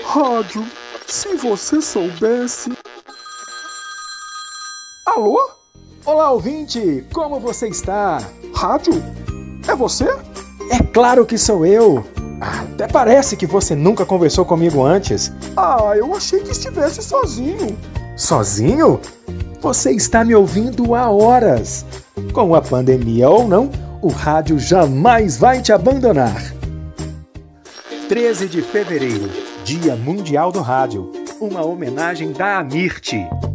Rádio, se você soubesse... Alô? Olá, ouvinte! Como você está? Rádio? É você? É claro que sou eu! Até parece que você nunca conversou comigo antes. Eu achei que estivesse sozinho. Sozinho? Você está me ouvindo há horas. Com a pandemia ou não, o rádio jamais vai te abandonar. 13 de fevereiro, Dia Mundial do Rádio. Uma homenagem da Amirte.